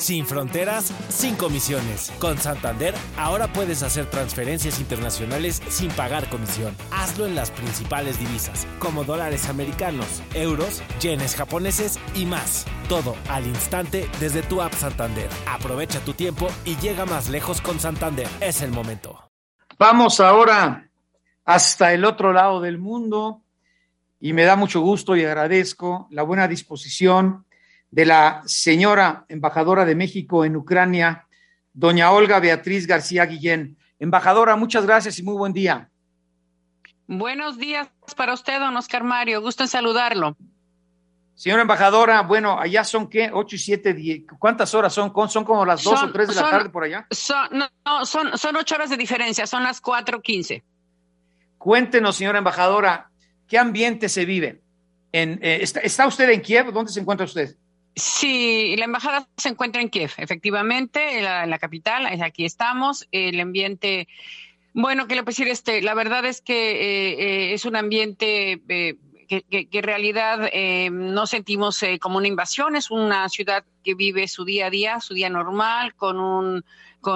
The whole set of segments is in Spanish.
Sin fronteras, sin comisiones. Con Santander, ahora puedes hacer transferencias internacionales sin pagar comisión. Hazlo en las principales divisas, como dólares americanos, euros, yenes japoneses y más. Todo al instante desde tu app Santander. Aprovecha tu tiempo y llega más lejos con Santander. Es el momento. Vamos ahora hasta el otro lado del mundo y me da mucho gusto y agradezco la buena disposición de la señora embajadora de México en Ucrania, doña Olga Beatriz García Guillén. Embajadora, muchas gracias y muy buen día. Buenos días para usted, don Oscar Mario. Gusto en saludarlo. Señora embajadora, bueno, allá son ¿qué? 8 y 7, 10. ¿Cuántas horas son? ¿Son como las 2 o 3 de la tarde por allá? Son 8 horas de diferencia, son las 4:15. Cuéntenos, señora embajadora, ¿qué ambiente se vive? ¿Está usted en Kiev? ¿Dónde se encuentra usted? Sí, la embajada se encuentra en Kiev, efectivamente, en la capital, aquí estamos. El ambiente, bueno, ¿qué le puedo decir? La verdad es que es un ambiente que en realidad no sentimos como una invasión. Es una ciudad que vive su día a día, su día normal, con un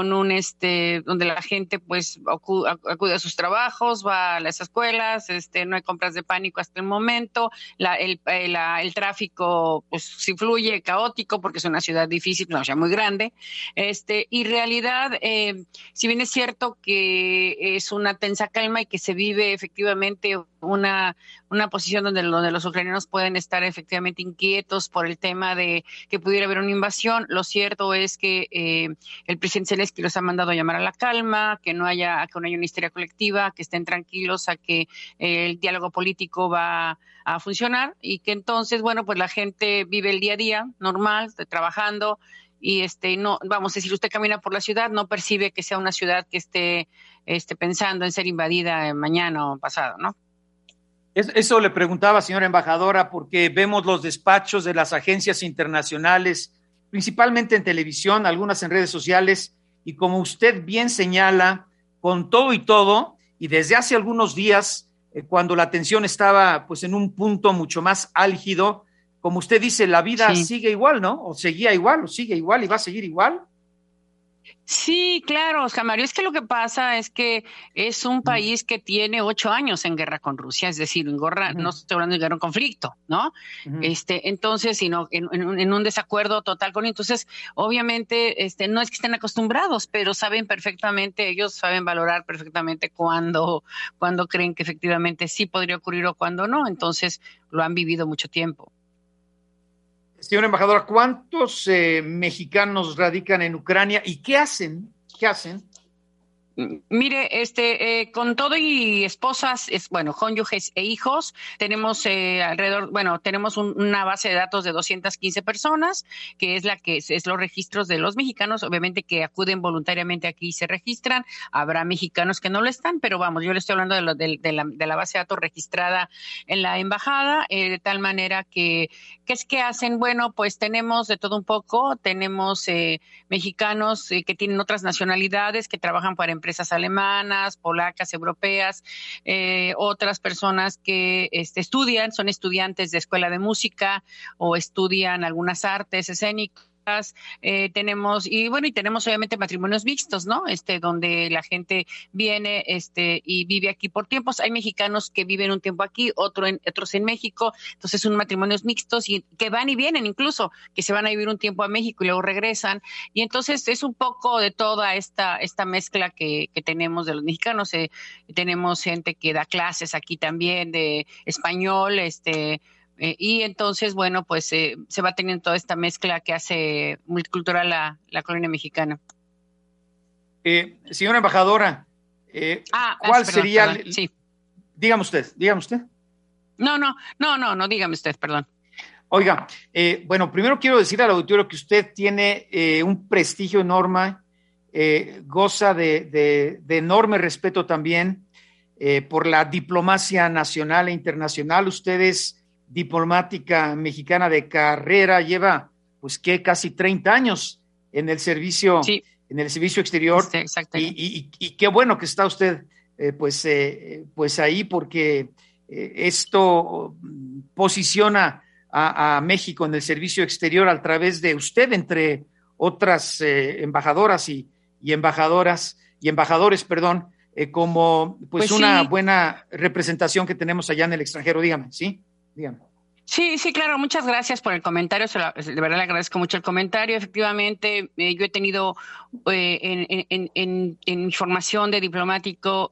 donde la gente pues acude a sus trabajos, va a las escuelas, no hay compras de pánico hasta el momento, el tráfico pues sí fluye, caótico, porque es una ciudad difícil, una ciudad muy grande, y en realidad, si bien es cierto que es una tensa calma y que se vive efectivamente una posición donde los ucranianos pueden estar efectivamente inquietos por el tema de que pudiera haber una invasión, lo cierto es que el presidente Zelensky los ha mandado a llamar a la calma, que no haya una histeria colectiva, que estén tranquilos a que el diálogo político va a funcionar y que entonces, bueno, pues la gente vive el día a día normal, trabajando y no, vamos a decir, usted camina por la ciudad, no percibe que sea una ciudad que esté pensando en ser invadida mañana o pasado, ¿no? Eso le preguntaba, señora embajadora, porque vemos los despachos de las agencias internacionales, principalmente en televisión, algunas en redes sociales, y como usted bien señala, con todo y todo, y desde hace algunos días, cuando la tensión estaba pues en un punto mucho más álgido, como usted dice, la vida sigue igual, ¿no? O seguía igual, o sigue igual y va a seguir igual. Sí, claro, Oscar Mario, es que lo que pasa es que es un país que tiene 8 años en guerra con Rusia, es decir, no estoy hablando de guerra en conflicto, ¿no? Entonces, sino en un desacuerdo total con, entonces, obviamente, no es que estén acostumbrados, pero saben perfectamente, ellos saben valorar perfectamente cuando creen que efectivamente sí podría ocurrir o cuando no, entonces lo han vivido mucho tiempo. Señora embajadora, ¿cuántos mexicanos radican en Ucrania y qué hacen? ¿Qué hacen? Mire, con todo y esposas, cónyuges e hijos, tenemos tenemos una base de datos de 215 personas, que es es los registros de los mexicanos, obviamente que acuden voluntariamente aquí y se registran. Habrá mexicanos que no lo están, pero vamos, yo le estoy hablando de la base de datos registrada en la embajada, de tal manera que, ¿qué es que hacen? Bueno, pues tenemos de todo un poco, tenemos mexicanos que tienen otras nacionalidades, que trabajan para empresas alemanas, polacas, europeas, otras personas que son estudiantes de escuela de música o estudian algunas artes escénicas. Tenemos obviamente matrimonios mixtos, ¿no? Donde la gente viene y vive aquí por tiempos. Hay mexicanos que viven un tiempo aquí, otros en México, entonces son matrimonios mixtos y que van y vienen, incluso que se van a vivir un tiempo a México y luego regresan, y entonces es un poco de toda esta mezcla que tenemos de los mexicanos. Tenemos gente que da clases aquí también de español, y entonces, bueno, pues se va teniendo toda esta mezcla que hace multicultural la colonia mexicana. Señora embajadora, ¿cuál sería? Perdón, sí. Dígame usted. No, dígame usted, perdón. Oiga, bueno, primero quiero decir al auditorio que usted tiene un prestigio enorme, goza de enorme respeto también por la diplomacia nacional e internacional. Usted es diplomática mexicana de carrera, lleva pues que casi 30 años en el servicio, en el servicio exterior, y qué bueno que está usted pues ahí, porque esto posiciona a México en el servicio exterior a través de usted, entre otras embajadoras y embajadores, como pues una buena representación que tenemos allá en el extranjero. Dígame, ¿sí? Dígame. Sí, claro, muchas gracias por el comentario, de verdad le agradezco mucho el comentario. Efectivamente, yo he tenido en mi formación de diplomática,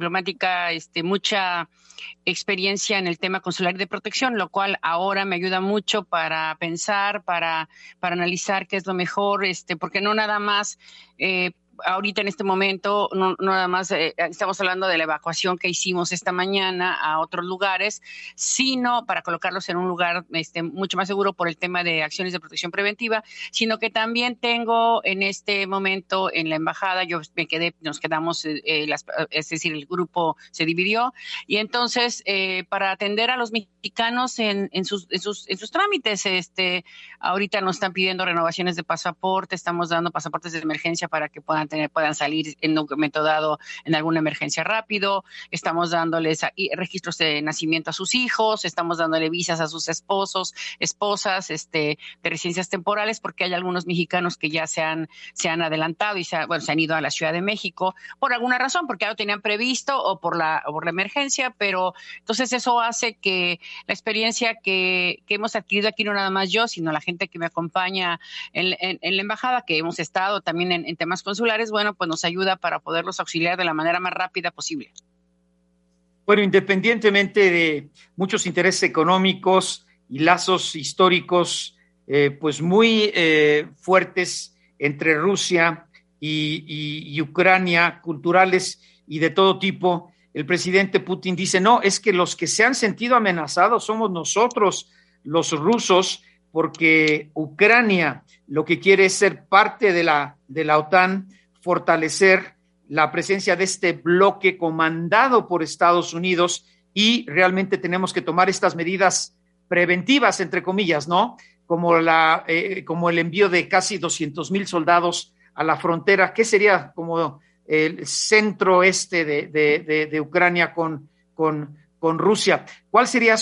mucha experiencia en el tema consular y de protección, lo cual ahora me ayuda mucho para pensar, para analizar qué es lo mejor, porque no nada más ahorita en este momento, no nada más estamos hablando de la evacuación que hicimos esta mañana a otros lugares, sino para colocarlos en un lugar mucho más seguro por el tema de acciones de protección preventiva, sino que también tengo en este momento en la embajada, nos quedamos, es decir, el grupo se dividió, y entonces para atender a los mexicanos en sus trámites, ahorita nos están pidiendo renovaciones de pasaporte, estamos dando pasaportes de emergencia para que puedan salir en un momento dado en alguna emergencia rápido, estamos dándoles registros de nacimiento a sus hijos, estamos dándole visas a sus esposos, esposas, de residencias temporales, porque hay algunos mexicanos que ya se han adelantado y se han ido a la Ciudad de México por alguna razón, porque ya lo tenían previsto o por la emergencia, pero entonces eso hace que la experiencia que hemos adquirido aquí, no nada más yo, sino la gente que me acompaña en la embajada, que hemos estado también en temas consulares, pues nos ayuda para poderlos auxiliar de la manera más rápida posible. Bueno, independientemente de muchos intereses económicos y lazos históricos, pues muy fuertes entre Rusia y Ucrania, culturales y de todo tipo, el presidente Putin dice, no, es que los que se han sentido amenazados somos nosotros, los rusos, porque Ucrania lo que quiere es ser parte de la OTAN, fortalecer la presencia de este bloque comandado por Estados Unidos, y realmente tenemos que tomar estas medidas preventivas, entre comillas, ¿no? Como el envío de casi 200,000 soldados a la frontera, que sería como el centro de Ucrania con Rusia. ¿Cuál sería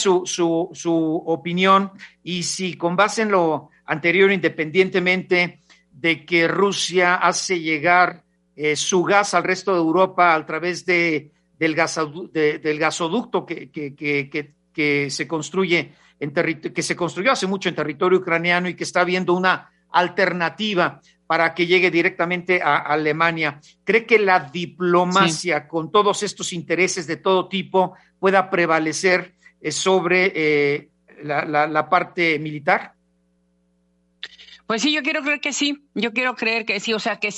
su opinión? Y si con base en lo anterior, independientemente de que Rusia hace llegar su gas al resto de Europa a través del gasoducto que se construyó hace mucho en territorio ucraniano y que está viendo una alternativa para que llegue directamente a Alemania. ¿Cree que la diplomacia con todos estos intereses de todo tipo pueda prevalecer sobre la parte militar? Pues sí, yo quiero creer que sí, o sea, que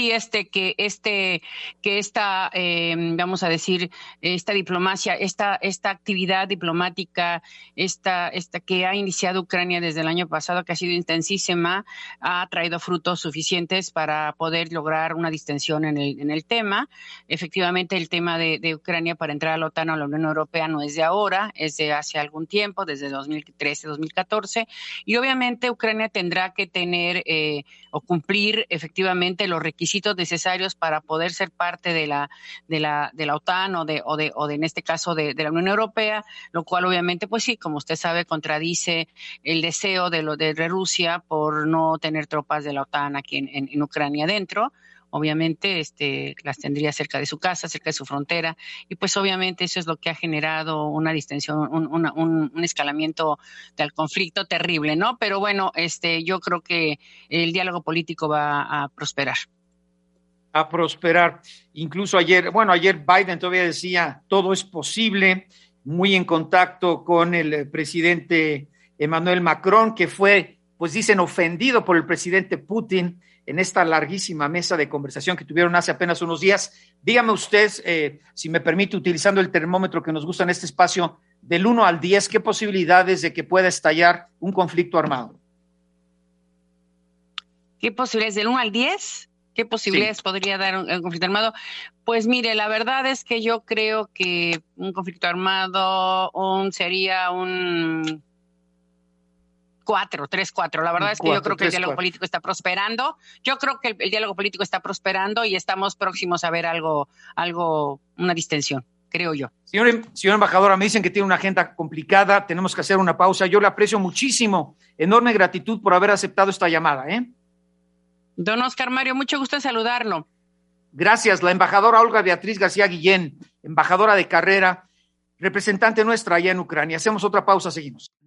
esta, vamos a decir, esta diplomacia, esta actividad diplomática, esta que ha iniciado Ucrania desde el año pasado, que ha sido intensísima, ha traído frutos suficientes para poder lograr una distensión en el tema. Efectivamente, el tema de Ucrania para entrar a la OTAN o a la Unión Europea no es de ahora, es de hace algún tiempo, desde 2013, 2014, y obviamente Ucrania tendrá que tener o cumplir efectivamente los requisitos necesarios para poder ser parte de la OTAN o de en este caso de la Unión Europea, lo cual obviamente pues sí, como usted sabe, contradice el deseo de Rusia por no tener tropas de la OTAN aquí en Ucrania dentro. Obviamente las tendría cerca de su casa, cerca de su frontera, y pues obviamente eso es lo que ha generado una distensión, un escalamiento del conflicto terrible, ¿no? Pero bueno, yo creo que el diálogo político va a prosperar. A prosperar. Incluso ayer Biden todavía decía, todo es posible, muy en contacto con el presidente Emmanuel Macron, que fue, pues dicen, ofendido por el presidente Putin en esta larguísima mesa de conversación que tuvieron hace apenas unos días. Dígame usted, si me permite, utilizando el termómetro que nos gusta en este espacio, del 1 al 10, ¿qué posibilidades de que pueda estallar un conflicto armado? ¿Qué posibilidades? ¿Del 1 al 10? ¿Qué posibilidades podría dar un conflicto armado? Pues mire, la verdad es que yo creo que un conflicto armado sería un 3-4. La verdad es que yo creo que el diálogo político está prosperando. Yo creo que el diálogo político está prosperando y estamos próximos a ver algo, una distensión, creo yo. Señora embajadora, me dicen que tiene una agenda complicada, tenemos que hacer una pausa. Yo le aprecio muchísimo, enorme gratitud por haber aceptado esta llamada, Don Oscar Mario, mucho gusto en saludarlo. Gracias, la embajadora Olga Beatriz García Guillén, embajadora de carrera, representante nuestra allá en Ucrania. Hacemos otra pausa, seguimos.